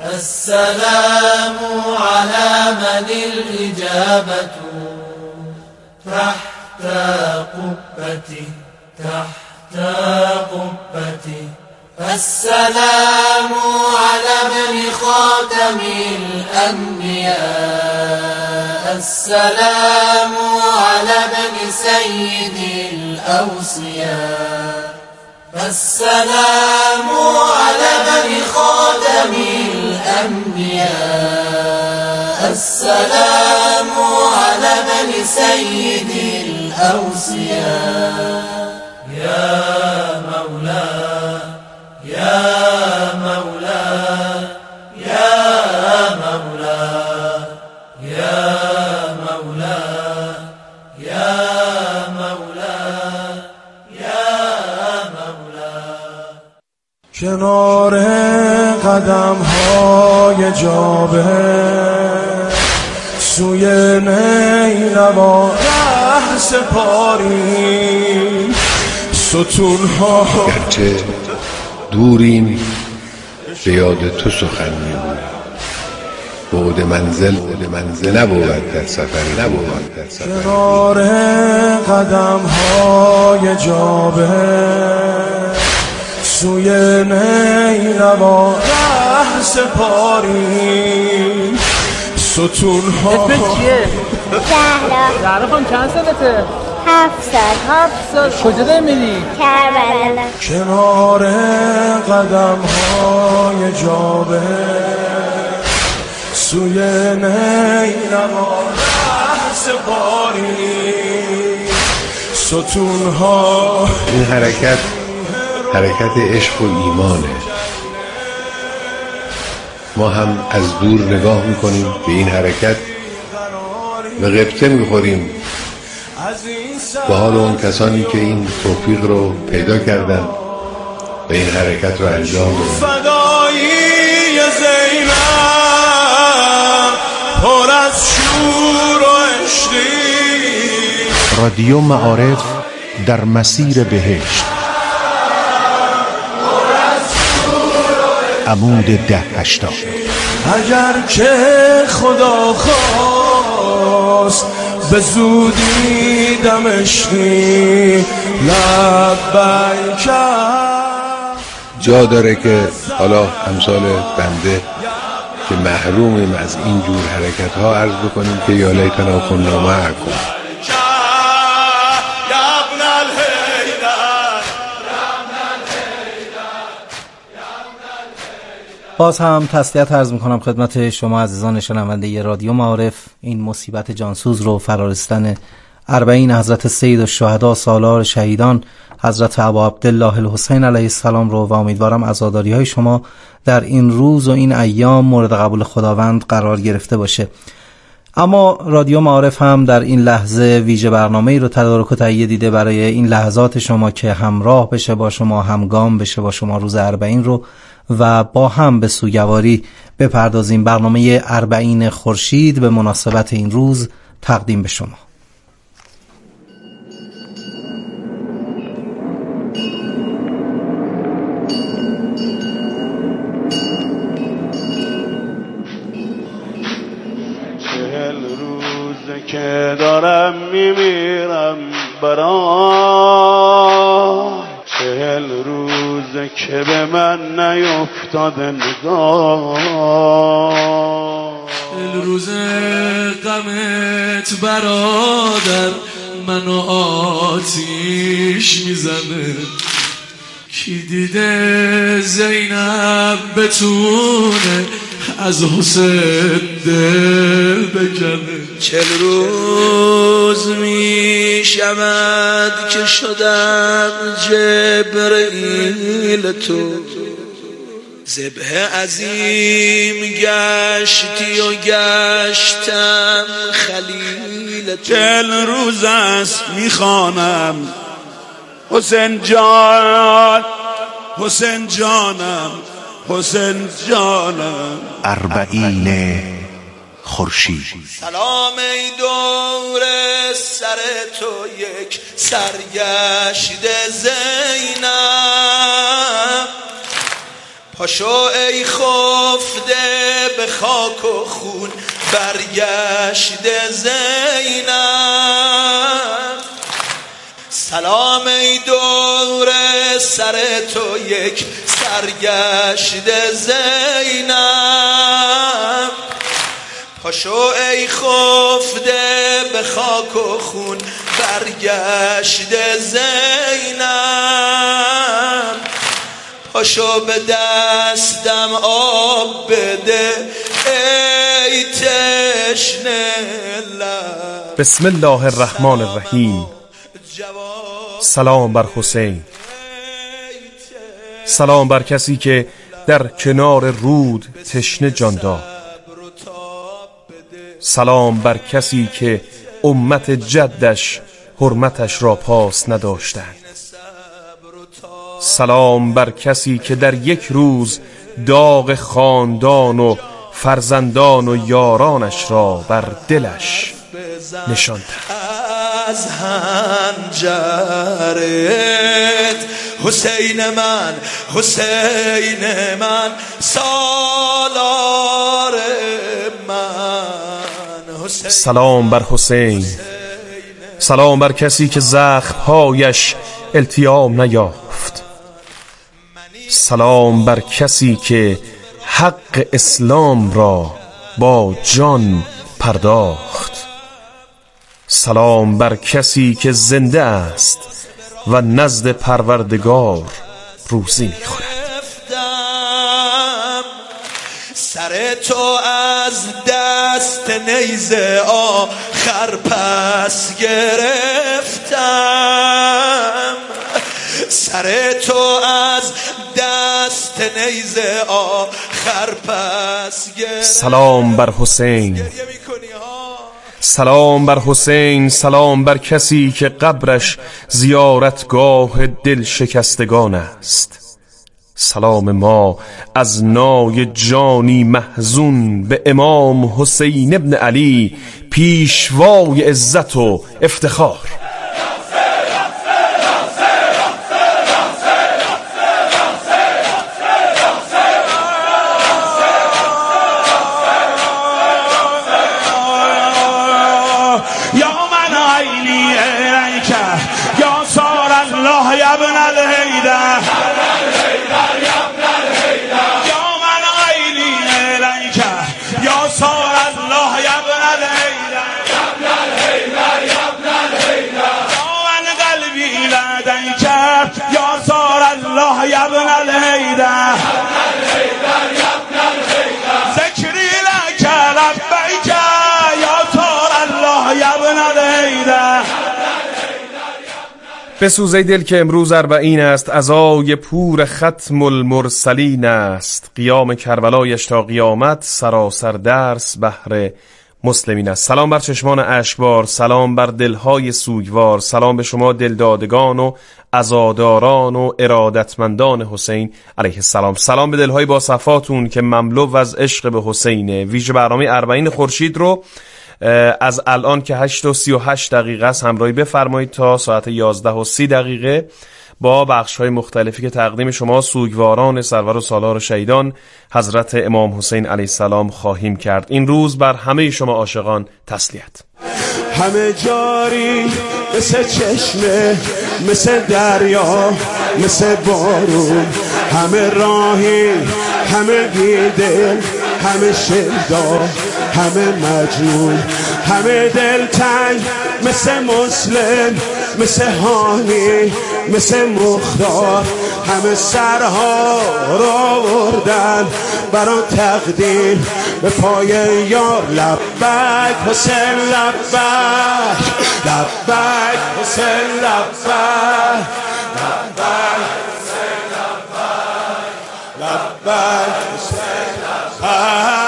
السلام على من الإجابة تحت قبتي تحت قبتي. السلام على ابن خاتم الأنبياء. السلام على ابن سيد الأوصياء. السلام على ابن خاتم الأنبياء. السلام على ابن سيد الأوصياء. يا مولاي يا مولاي يا مولاي يا مولاي يا مولاي يا مولاي. کنار قدم‌های جابر سوی نیلوا ره سپاری ستون‌ها. گرچه دوریم به یاد تو سخن می‌گویم، بعد منزل نبود در سفری نبود در سفری. کنار قدم‌های جابر سوی نیلوا ره سپاری ستون‌ها. اسمت چیه؟ زهرا خانم چند سالته؟ 7 سال. کجا داری میری؟ کربلا. کنار قدم‌های جابر سوی نیلوا ره سپاری ستون‌ها. این حرکت عشق و ایمانه. ما هم از دور نگاه میکنیم به این حرکت و غبطه میخوریم به حال اون کسانی که این توفیق رو پیدا کردن و این حرکت رو انجام دادن. فدایی زینب پر از شور و عشقی. رادیو معارف در مسیر بهشت. عمود 1080. اگر که خدا خواست به زودی دمشقی لبیک. جا داره که حالا امثال بنده که محرومیم از این جور حرکت ها عرض بکنیم که یا لیتنا کنا معکم. باز هم تسلیت عرض میکنم خدمت شما عزیزان شنونده رادیو معارف. این مصیبت جانسوز رو فرارستن 40 حضرت سید الشهدا سالار شهیدان حضرت ابا عبدالله الحسین علیه السلام رو و امیدوارم عزاداری های شما در این روز و این ایام مورد قبول خداوند قرار گرفته باشه. اما رادیو معارف هم در این لحظه ویژه برنامه‌ای رو تدارک و تهیه دیده برای این لحظات شما که همراه بشه با شما، همگام بشه با شما روز 40 رو و با هم به سوگواری بپردازیم. برنامه 40 خورشید به مناسبت این روز تقدیم به شما. که دارم میمیرم برای 40 روزه که به من نیفتاده نگاه. 40 روزه غمت برادر منو آتیش میزنه. کی دیده زینب بتونه از حسین دل بکنه. 40 روز می شود که شدم جبرئیل تو. ذبح عظیم گشتی و گشتم خلیل تو. 40 روز است میخوانم حسین جان، حسین جانم، حسین جانم. 40 خورشید. سلام ای دور سر تو یک سرگشت زینب. پاشو ای خفته خاک و خون برگشته زینب. سلام ای دور سر تو یک سرگشته زینب. پاشو ای خفته به خاک و خون برگشته زینب. پاشو به دستم آب بده ای تشنه لب. بسم الله الرحمن الرحیم. سلام بر حسین. سلام بر کسی که در کنار رود تشنه جان داد. سلام بر کسی که امت جدش حرمتش را پاس نداشتند. سلام بر کسی که در یک روز داغ خاندان و فرزندان و یارانش را بر دلش نشاند. از هنجرت حسین من، حسین من، سالار من. سلام بر حسین. سلام بر کسی که زخم‌هایش التیام نیافت. سلام بر کسی که حق اسلام را با جان پرداخت. سلام بر کسی که زنده است و نزد پروردگار روزی می‌خورد. سر تو از دست نیزه آخر پس گرفتم. سر تو از دست نیزه آخر پس گرفتم. سلام بر حسین. سلام بر حسین. سلام بر کسی که قبرش زیارتگاه دل شکستگان است. سلام ما از نای جانی محزون به امام حسین ابن علی، پیشوای عزت و افتخار. بسوزی دل که امروز اربعین است، عزای پور ختم المرسلین است. قیام کربلایش تا قیامت سراسر درس بهر مسلمین است. سلام بر چشمان اشکبار، سلام بر دلهای سوگوار، سلام به شما دلدادگان و عزاداران و ارادتمندان حسین علیه السلام. سلام به دلهای با صفاتون که مملو از عشق به حسینه. ویژه برنامه اربعین خورشید رو از الان که 8:38 است همراهی بفرمایید تا ساعت 11:30 با بخش‌های مختلفی که تقدیم شما سوگواران سرور و سالار شهیدان حضرت امام حسین علیه السلام خواهیم کرد. این روز بر همه شما عاشقان تسلیت. همه جاری مثل چشمه، مثل دریا، مثل بارون، همه راهی، همه بیدل، همه شیدا، همه مجنون، همه دلتنگ، مثل مسلم، مثل هانی، مثل مختار، همه سرها را بردن بران تقدیم به پای یار. لبک حسین لبک، لبک حسین لبک، لبک حسین لبک، لبک حسین لبک.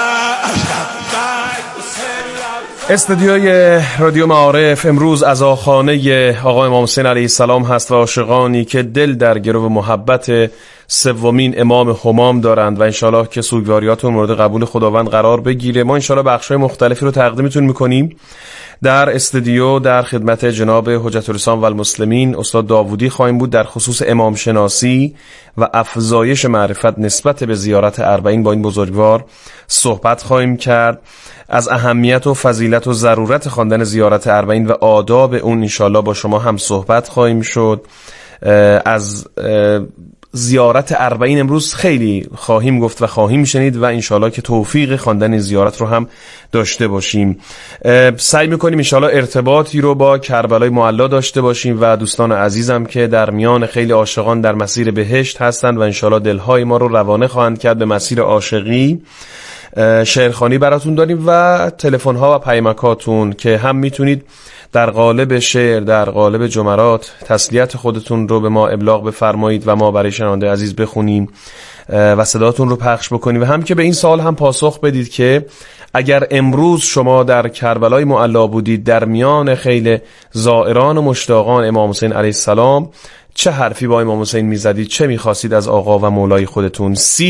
استودیوی رادیو معارف امروز عزاخانه آقا امام حسین علیه السلام هست و عاشقانی که دل در گرو محبت سومین امام همام دارند و انشالله که سوگواریاتون مورد قبول خداوند قرار بگیره. ما انشالله بخشای مختلفی رو تقدیمتون میکنیم. در استودیو در خدمت جناب حجت الاسلام و المسلمین استاد داوودی خواهیم بود. در خصوص امام شناسی و افزایش معرفت نسبت به زیارت اربعین با این بزرگوار صحبت خواهیم کرد. از اهمیت و فضیلت و ضرورت خواندن زیارت اربعین و آداب اون انشالله با شما هم صحبت خواهیم شد. از زیارت اربعین امروز خیلی خواهیم گفت و خواهیم شنید و انشالله که توفیق خواندن زیارت رو هم داشته باشیم. سعی میکنیم انشالله ارتباطی رو با کربلای معلا داشته باشیم و دوستان عزیزم که در میان خیلی عاشقان در مسیر بهشت هستند و انشالله دلهای ما رو روانه خواهند کرد به مسیر عاشقی. شعرخوانی براتون داریم و تلفن‌ها و پیامکاتون که هم میتونید در قالب شعر، در قالب جملات تسلیت خودتون رو به ما ابلاغ بفرمایید و ما برای شنونده عزیز بخونیم و صداتون رو پخش بکنیم و هم که به این سوال هم پاسخ بدید که اگر امروز شما در کربلای معلا بودید در میان خیلی زائران و مشتاقان امام حسین علیه السلام چه حرفی با امام حسین میزدید، چه میخواستید از آقا و مولای خودتون؟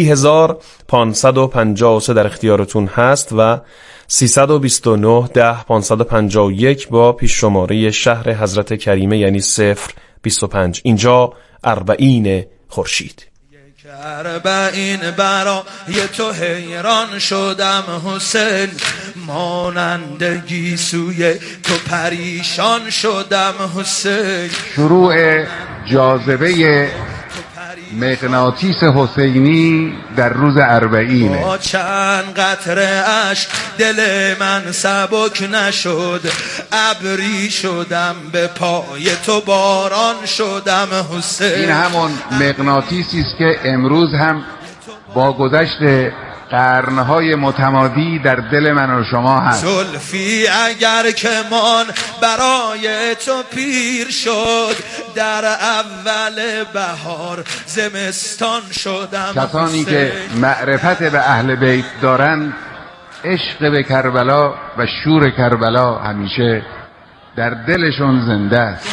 30,553 در اختیارتون هست و 329 10 551 با پیش شماره شهر حضرت کریمه یعنی 025. اینجا اربعین خورشید. اربعین برای تو حیران شدم حسین، مانندگی سوی تو پریشان شدم حسین. شروع جاذبه مغناطیس حسینی در روز اربعینه. با چند قطره اشک دل من سبک نشد، ابری شدم به پای تو باران شدم حسین. این همون مغناطیسی است که امروز هم با گذشت قرنهای متمادی در دل من و شما هست. زلفی اگر که من برای تو پیر شد، در اول بهار زمستان شدم. کسانی که معرفت به اهل بیت دارند عشق به کربلا و شور کربلا همیشه در دلشون زنده است.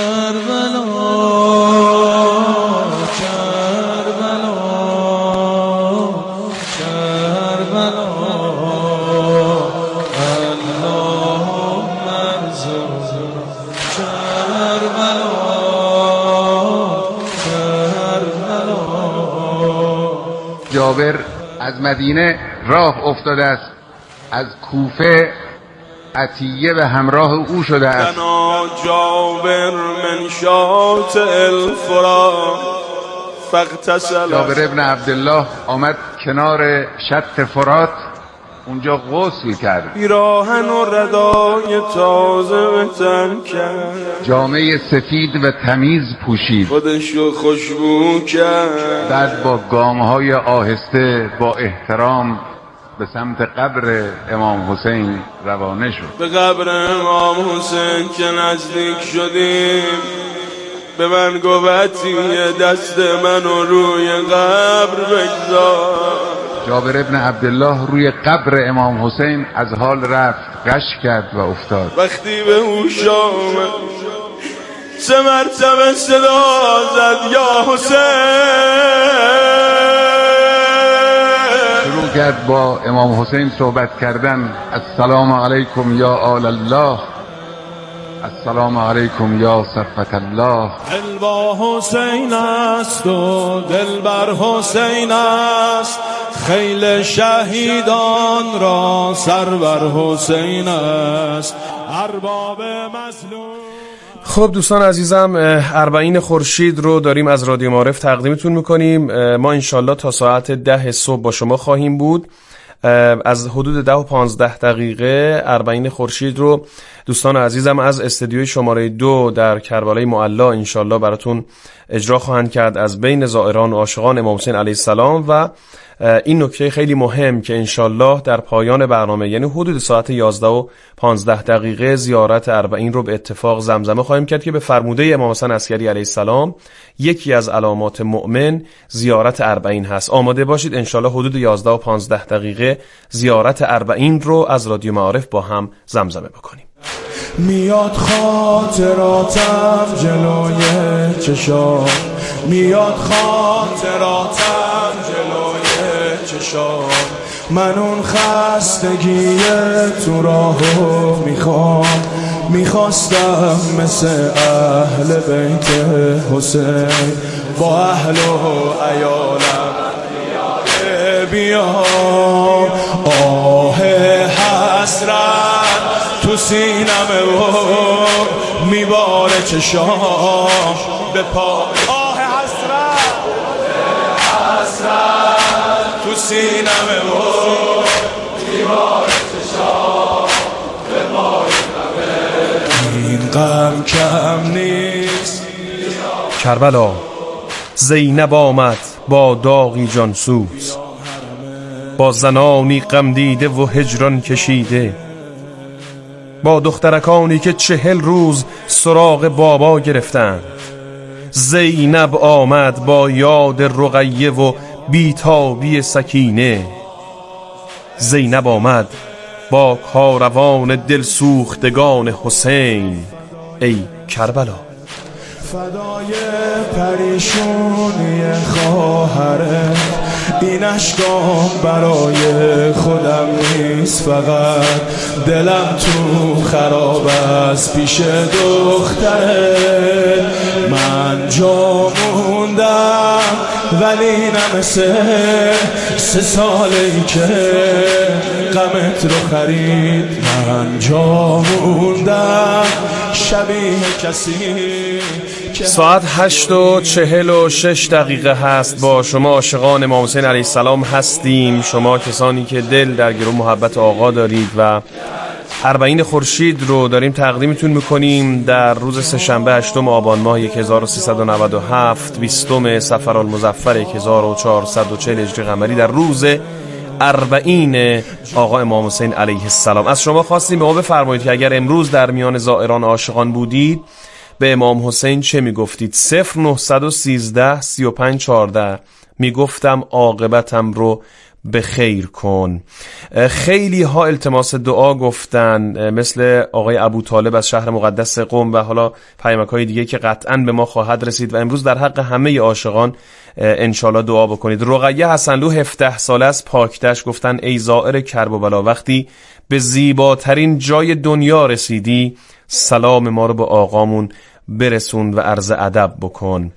جابر از مدینه راه افتاده است، از کوفه عطیه به همراه او شده است. جابر من شاطئ الفرات فاغتسل. جابر ابن عبدالله آمد کنار شط فرات، اونجا غسل کرد. پیراهن و ردای تازه به تن کرد، جامعه سفید و تمیز پوشید، خودشو خوشبو کرد. بعد با گامهای آهسته با احترام به سمت قبر امام حسین روانه شد. به قبر امام حسین که نزدیک شدیم، به من گفتی دست منو روی قبر بگذار. جابر ابن عبدالله روی قبر امام حسین از حال رفت، غش کرد و افتاد. وقتی به هوش آمد 3 مرتبه صدا زد یا حسین. شروع کرد با امام حسین صحبت کردن. السلام علیکم یا آل الله، السلام علیکم یا صفت الله. دل با حسین است و دل بر حسین است، خیل شهیدان را سر بر حسین است، ارباب مظلوم. خب دوستان عزیزم، اربعین خورشید رو داریم از رادیو معارف تقدیمتون میکنیم. ما انشالله تا ساعت 10 صبح با شما خواهیم بود. از حدود 10 و 15 دقیقه اربعین خورشید رو دوستان عزیزم از استودیوی شماره 2 در کربلای معلا انشالله براتون اجرا خواهند کرد از بین زائران و عاشقان امام حسین علیه السلام. و این نکته خیلی مهم که انشالله در پایان برنامه یعنی حدود ساعت 11 و 15 دقیقه زیارت اربعین رو به اتفاق زمزمه خواهیم کرد که به فرموده امام حسین عسکری علیه السلام یکی از علامات مؤمن زیارت اربعین هست. آماده باشید انشالله حدود 11 و 15 دقیقه زیارت اربعین رو از رادیو معارف با هم زمزمه بکنیم. میاد خاطراتم جلوی چشام، میاد خاطراتم جلوی چشام، من اون خستگی تو راهو میخوام، میخواستم مثل اهل بیت حسین با اهل و عیالم بیام. آه حسرت تو سینمه و میباره چشام به پا، آه حسرت تو سینمه و میباره چشام به پای این غم کم نیست. کربلا زینب آمد با داغی جانسوز، با زنانی غم دیده و هجران کشیده، با دخترکانی که 40 روز سراغ بابا گرفتند. زینب آمد با یاد رقیه و بیتابی سکینه، زینب آمد با کاروان دلسوختگان حسین ای کربلا. فدای پریشونی خواهره، این اشکام برای خودم نیست، فقط دلم تو خراب است پیش دختره. من جا موندم ولی نمسه 3 سالی که غمت رو خرید. من جا موندم شبیه کسی. ساعت 8:46 هست. با شما عاشقان امام حسین علیه السلام هستیم، شما کسانی که دل در گرو محبت آقا دارید و اربعین خورشید رو داریم تقدیمتون میکنیم در روز سه‌شنبه 8 آبان ماه 1397 20 صفرالمظفر 1440 هجری قمری، در روز اربعین آقا امام حسین علیه السلام. از شما خواستیم به ما بفرمایید که اگر امروز در میان زائران عاشقان بودید به امام حسین چه میگفتید؟ 0913 3514 میگفتم عاقبتم رو به خیر کن. خیلی ها التماس دعا گفتن، مثل آقای ابو طالب از شهر مقدس قم و حالا پیامک های دیگه که قطعا به ما خواهد رسید و امروز در حق همه عاشقان انشالله دعا بکنید. رقیه حسنلو 17 ساله از پاکتش گفتن ای زائر کرب و بلا، وقتی به زیباترین جای دنیا رسیدی سلام ما رو به آقامون برسون و عرض ادب بکن.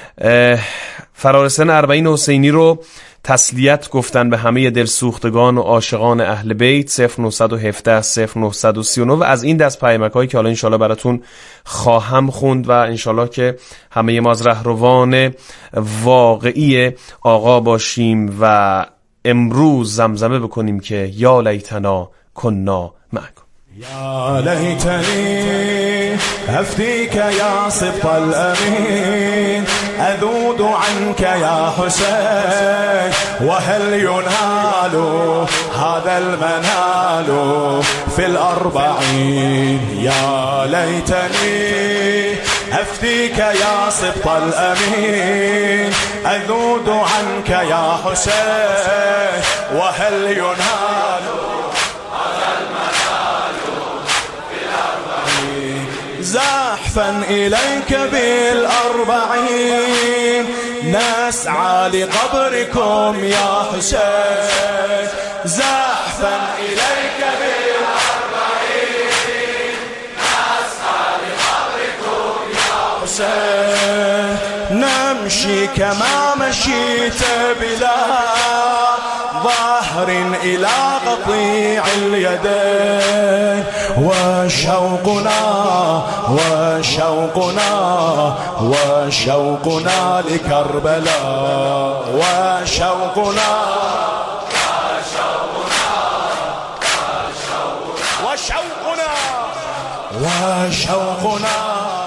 فرارسن اربعین حسینی رو تسلیت گفتن به همه دلسوختگان و عاشقان اهل بیت 0917 0939 و از این دست پیامک هایی که حالا انشالله براتون خواهم خوند و انشالله که همه ما از رهروان واقعی آقا باشیم و امروز زمزمه بکنیم که یا لیتنا کنا معکم. یا لیتنی أفديك يا صدق الأمين أذود عنك يا حسين وهل ينال هذا المنال في الأربعين يا ليتني أفديك يا صدق الأمين أذود عنك يا حسين وهل ينال زحفا إليك بالأربعين نسعى لقبركم يا حسين زحفا إليك بالأربعين نسعى لقبركم يا حسين نمشي كما مشيت بلا ظهر إلى قطيع اليدين وشوقنا وشوقنا وشوقنا لكربلاء وشوقنا وشوقنا وشوقنا.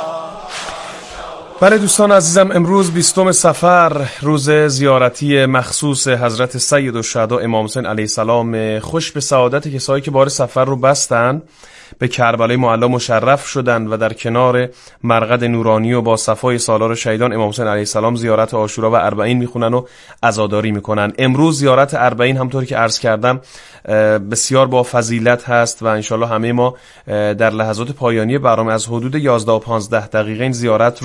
بله دوستان عزیزم، امروز 20 صفر روز زیارتی مخصوص حضرت سید الشهدا امام حسین علیه السلام. خوش به سعادت کسایی که بار سفر رو بستن، به کربلای معلی مشرف شدن و در کنار مرقد نورانی و با صفای سالار شهیدان امام حسین علیه السلام زیارت عاشورا و اربعین میخونن و عزاداری میکنن. امروز زیارت اربعین همطور که عرض کردم بسیار با فضیلت هست و انشالله همه ما در لحظات پایانی برنامه از حدود 11 و 15 دقیقه این زیارت رو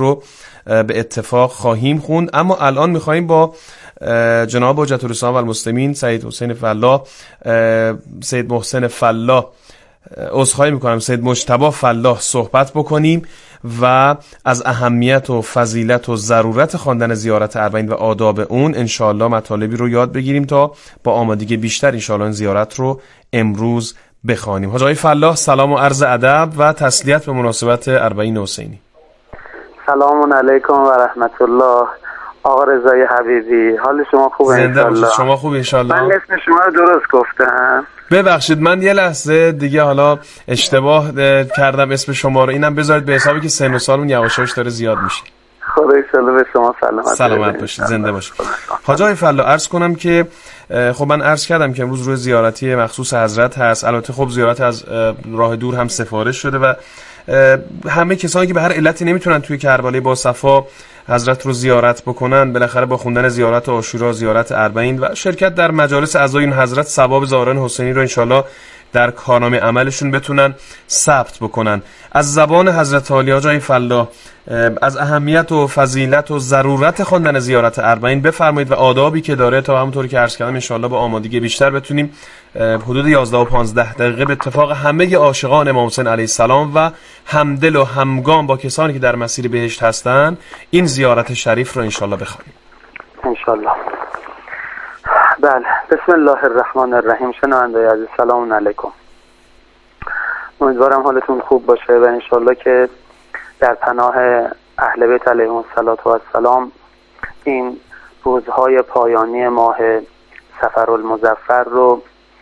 به اتفاق خواهیم خوند. اما الان میخواییم با جناب حجت الاسلام و المسلمین سید حسین فلاح، سید محسن فلاح، عذرخواهی میکنم، سید مجتبی فلاح صحبت بکنیم و از اهمیت و فضیلت و ضرورت خواندن زیارت اربعین و آداب اون انشاءالله مطالبی رو یاد بگیریم تا با آمادگی بیشتر انشاءالله این زیارت رو امروز بخوانیم. حاج آقای فلاح سلام و عرض ادب و تسلیت به مناسبت اربعین حسینی. سلام علیکم و رحمت الله. آقا رضای حبیبی، حال شما خوبه؟ زنده باشید. شما خوبه انشاءالله؟ من اسم شما رو درست گفتم؟ ببخشید من یه لحظه دیگه حالا اشتباه کردم اسم شما رو. اینم بذارید به حسابی که سن و سالمون یواش یواش داره زیاد میشه. خدا ایشالله به شما سلامت باشید، زنده باشید. حاج آقای فلاح عرض کنم که خب من عرض کردم که امروز روز زیارتی مخصوص حضرت هست. البته خب زیارت از راه دور هم سفارش شده و همه کسانی که به هر علتی نمیتونن توی کربلای با صفا حضرت رو زیارت بکنن، بالاخره با خوندن زیارت عاشورا، زیارت اربعین و شرکت در مجالس اعضای این حضرت ثواب زائران حسینی رو انشالله در کارنامه عملشون بتونن ثبت بکنن. از زبان حضرت عالی حاج آقای فلاح از اهمیت و فضیلت و ضرورت خواندن زیارت اربعین بفرمایید و آدابی که داره تا همونطوری که عرض کردم انشالله با آمادگی بیشتر بتونیم حدود 11 و 15 دقیقه به اتفاق همه عاشقان امام حسین علیه السلام و همدل و همگام با کسانی که در مسیر بهشت هستن این زیارت شریف رو انشالله بخوانیم. انشالله. بله، بسم الله الرحمن الرحیم. شنوندگان عزیز سلام علیکم. امیدوارم حالتون خوب باشه و انشالله که در پناه اهل بیت علیهم السلام این روزهای پایانی ماه صفر المظفر رو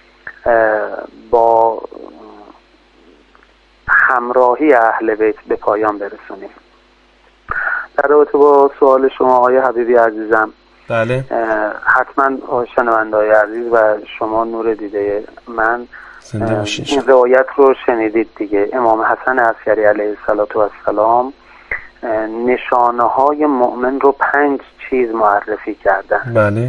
با همراهی اهل بیت به پایان برسونیم. در رابطه با سوال شما آقای حبیبی عزیزم، بله حتما شنونده‌های عزیز و شما نور دیده من این روایت رو شنیدید دیگه. امام حسن عسکری علیه السلام نشانه های مؤمن رو 5 چیز معرفی کردن. بله.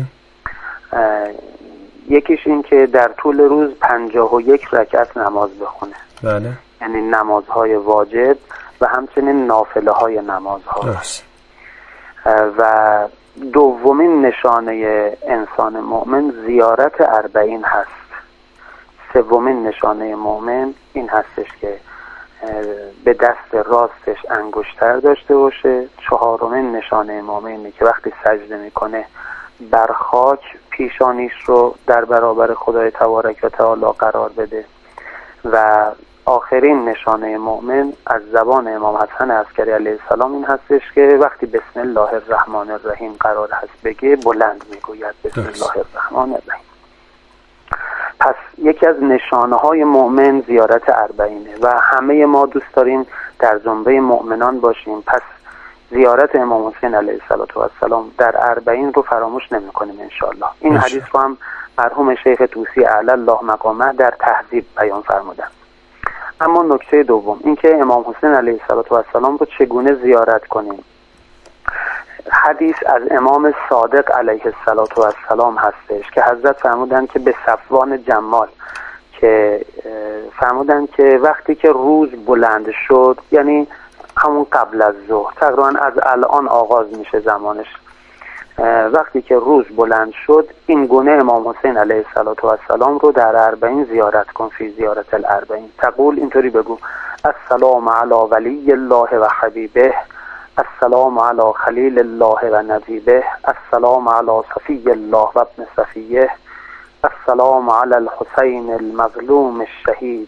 یکیش این که در طول روز 51 رکعت نماز بخونه. بله. یعنی نمازهای واجب و همچنین نافله های نمازها. و دومین نشانه انسان مؤمن زیارت اربعین هست. سومین نشانه مؤمن این هستش که به دست راستش انگشتر داشته باشه. چهارمین نشانه مؤمن اینه که وقتی سجده میکنه بر خاک پیشانیش رو در برابر خدای تبارک و تعالی قرار بده. و آخرین نشانه مؤمن از زبان امام حسن عسکری علیه السلام این هستش که وقتی بسم الله الرحمن الرحیم قرار هست بگه بلند میگوید بسم الله الرحمن الرحیم. پس یکی از نشانه های مؤمن زیارت اربعینه و همه ما دوست داریم در زمره مؤمنان باشیم. پس زیارت امام حسین علیه السلام در اربعین رو فراموش نمی کنیم انشاءالله. این حدیث رو هم مرحوم شیخ طوسی اعلی الله مقامه در تهذیب بیان فرمودن. اما نکته دوم این که امام حسین علیه السلام رو چگونه زیارت کنیم. حدیث از امام صادق علیه السلام هستش که حضرت فرمودن که به صفوان جمال که فرمودن که وقتی که روز بلند شد، یعنی همون قبل از ظهر، تقریبا از الان آغاز میشه زمانش، وقتی که روز بلند شد این گونه امام حسین علیه السلام رو در اربعین زیارت کن. فی زیارت الاربعین تقول، اینطوری بگو: السلام علی ولی الله و حبیبه، السلام علی خلیل الله و نجیبه، السلام علی صفی الله و ابن صفیه، السلام علی الحسین المظلوم الشهید،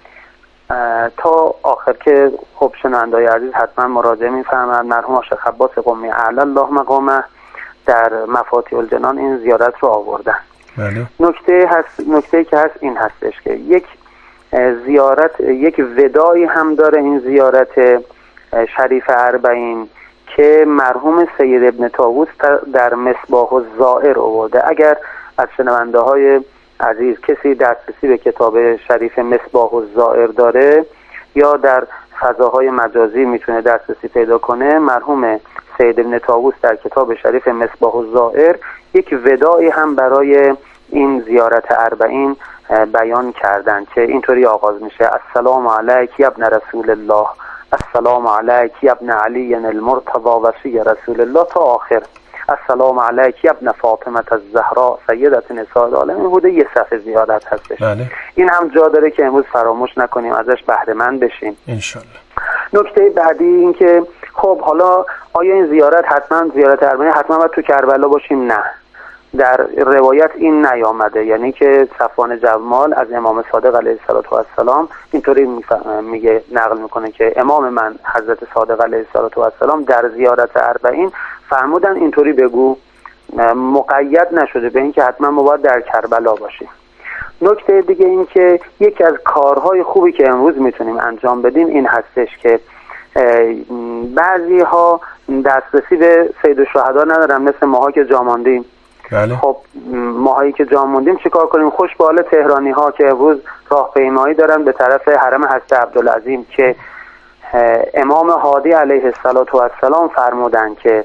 تا آخر که خب شنونده‌های عزیز حتما مراجعه می‌فرمایند. مرحوم شیخ عباس قمی اعلی الله مقامه در مفاتیح الجنان این زیارت رو آوردن. بله. نکته که هست این هستش که یک زیارت، یک ودایی هم داره این زیارت شریف اربعین که مرحوم سید ابن طاووس در مصباح الزائر آورده. اگر از شنونده های عزیز کسی دسترسی به کتاب شریف مصباح الزائر داره یا در فضاهای مجازی میتونه دسترسی پیدا کنه، مرحوم سید ابن طاووس در کتاب شریف مصباح الزائر یک وداعی هم برای این زیارت اربعین بیان کردن که اینطوری آغاز میشه: السلام علیک یا ابن رسول الله، السلام علیک ابن علی المرتضی وصی رسول الله تا آخر السلام علیک ابن فاطمه الزهراء سیدة نساء العالمین بوده. یه صفحه زیارت هستش. بله. این هم جا داره که امروز فراموش نکنیم ازش بهره مند بشیم انشالله. نکته بعدی این که خب حالا آیا این زیارت حتما زیارت اربعین حتما باید تو کربلا باشیم؟ نه، در روایت این نیامده، یعنی که صفوان جمال از امام صادق علیه السلام اینطوری میگه نقل میکنه که امام من حضرت صادق علیه السلام در زیارت اربعین فرمودن اینطوری بگو، مقید نشده به این که حتما ما باید در کربلا باشیم. نکته دیگه این که یکی از کارهای خوبی که امروز میتونیم انجام بدیم این هستش که بعضی ها دسترسی به سید الشهدا ندارن، مثل ماها که جا ماندیم. بله. خب ماهایی که جا موندیم چیکار کنیم؟ خوش به حال تهرانی ها که امروز راهپیمایی دارن به طرف حرم حضرت عبدالعظیم که امام هادی علیه السلام فرمودن که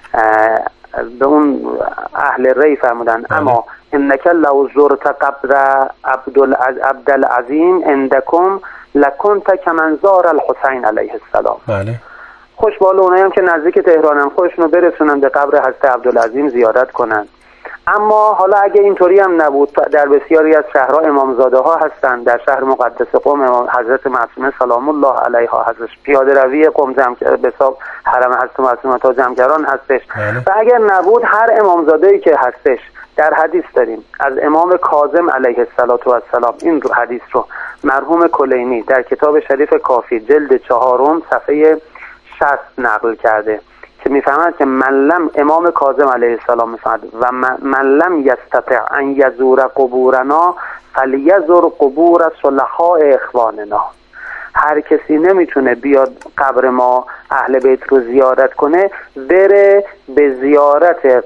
به اون اهل ری فرمودن اما انک لو زرت قبر عبدالعظیم عندکم لکنت کمن زار الحسین علیه السلام. بله. خوش به حال اونایی هم که نزدیک تهرانن خودشونو برسونن به قبر حضرت عبدالعظیم زیارت کنن. اما حالا اگه اینطوری هم نبود، در بسیاری از شهرها امامزاده ها هستن، در شهر مقدس قم امام حضرت معصومه سلام الله علیها هستش، پیاده روی قم به حساب حرم حضرت معصومه تا جمکران هستش. و اگر نبود هر امامزاده‌ای که هستش، در حدیث داریم از امام کاظم علیه السلام این حدیث رو مرحوم کلینی در کتاب شریف کافی جلد 4 صفحه 60 نقل کرده که میفهمند که امام کاظم علیه السلام میفهمد و من لم یستطع ان یزور قبورنا فلیزور قبور صلحاء اخواننا. هر کسی نمیتونه بیاد قبر ما اهل بیت رو زیارت کنه، بره به زیارت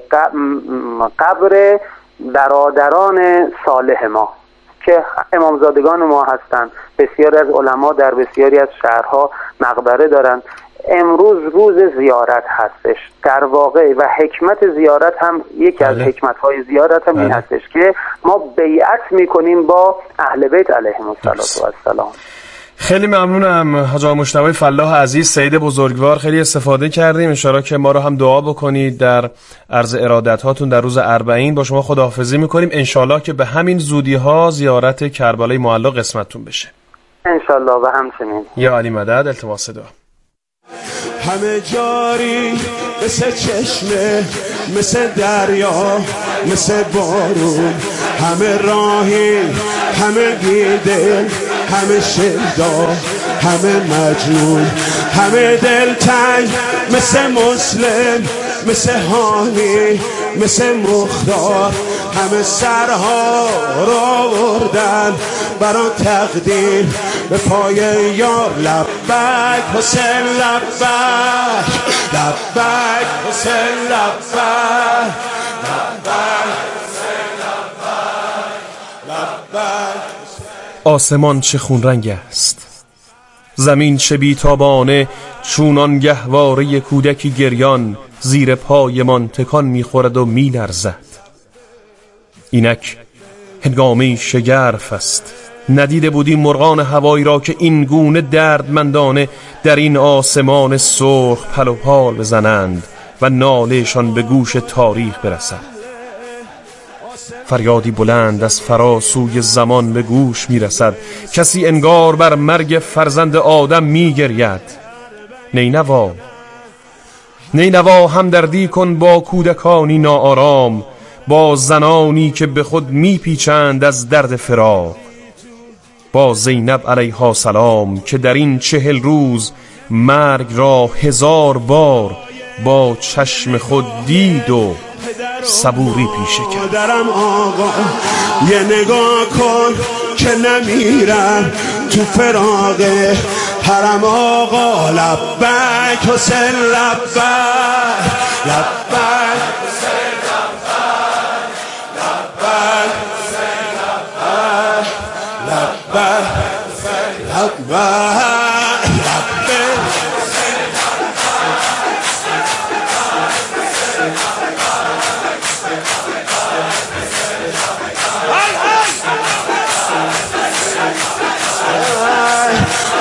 قبر برادران صالح ما که امامزادگان ما هستن. بسیاری از علما در بسیاری از شهرها مقبره دارن. امروز روز زیارت هستش در واقع و حکمت زیارت هم یکی از حکمت‌های زیارت هم این هستش که ما بیعت میکنیم با اهل بیت علیهم السلام. خیلی ممنونم حاج آقا مجتبی فلاح عزیز، سید بزرگوار، خیلی استفاده کردیم. ان شاءالله که ما رو هم دعا بکنید در عرض ارادت هاتون در روز اربعین. با شما خداحافظی میکنیم، ان شاءالله که به همین زودی ها زیارت کربلای معلی قسمتتون بشه ان شاءالله. و همچنین یا علی مدد. التماس دعا. همه جاری مثل چشمه، مثل دریا، مثل بارون، همه راهی، همه بیدل، همه شیدا، همه مجنون، همه دلتنگ، مثل مسلم، مثل هانی، مثل مختار، همه سرها را آوردن برا تقدیر به پای یار. لبک حسین لبک، لبک حسین لبک، لبک حسین لبک. آسمان چه خون رنگ است، زمین چه بیتابانه، چونان گهواره کودکی گریان زیر پایمان تکان میخورد و میلرزد. اینک هنگامی شگرف است، ندیده بودیم مرغان هوایی را که این گونه دردمندانه در این آسمان سرخ پل و پال بزنند و نالهشان به گوش تاریخ برسد. فریادی بلند از فراسوی زمان به گوش میرسد، کسی انگار بر مرگ فرزند آدم میگرید. نینوا، نینوا همدردی کن با کودکانی ناآرام، با زنانی که به خود میپیچند از درد فراق، با زینب علیها السلام که در این 40 روز مرگ را 1000 بار با چشم خود دید و صبوری پیشه کرد. درم آقا یه نگاه کن که نمیرم تو فراق حرم آقا. لبک حسین لبک، لبک حسین لبک، لبک حسین لبک، لبک حسین لبک.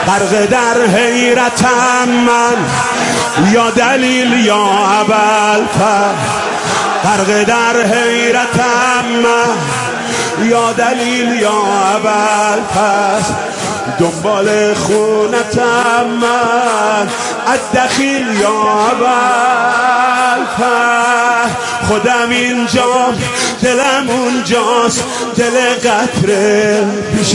غرق در حیرتم من، یا دلیل یا ابوالفضل. غرق در حیرتم من، یا دلیل یا ابوالفضل. دنبال خونتم من، الدخیل یا ابوالفضل. خودم اینجا، دلم اونجاست، دل قطره پیش